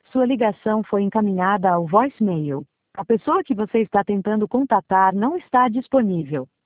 Sua ligação foi encaminhada ao voicemail. A pessoa que você está tentando contatar não está disponível.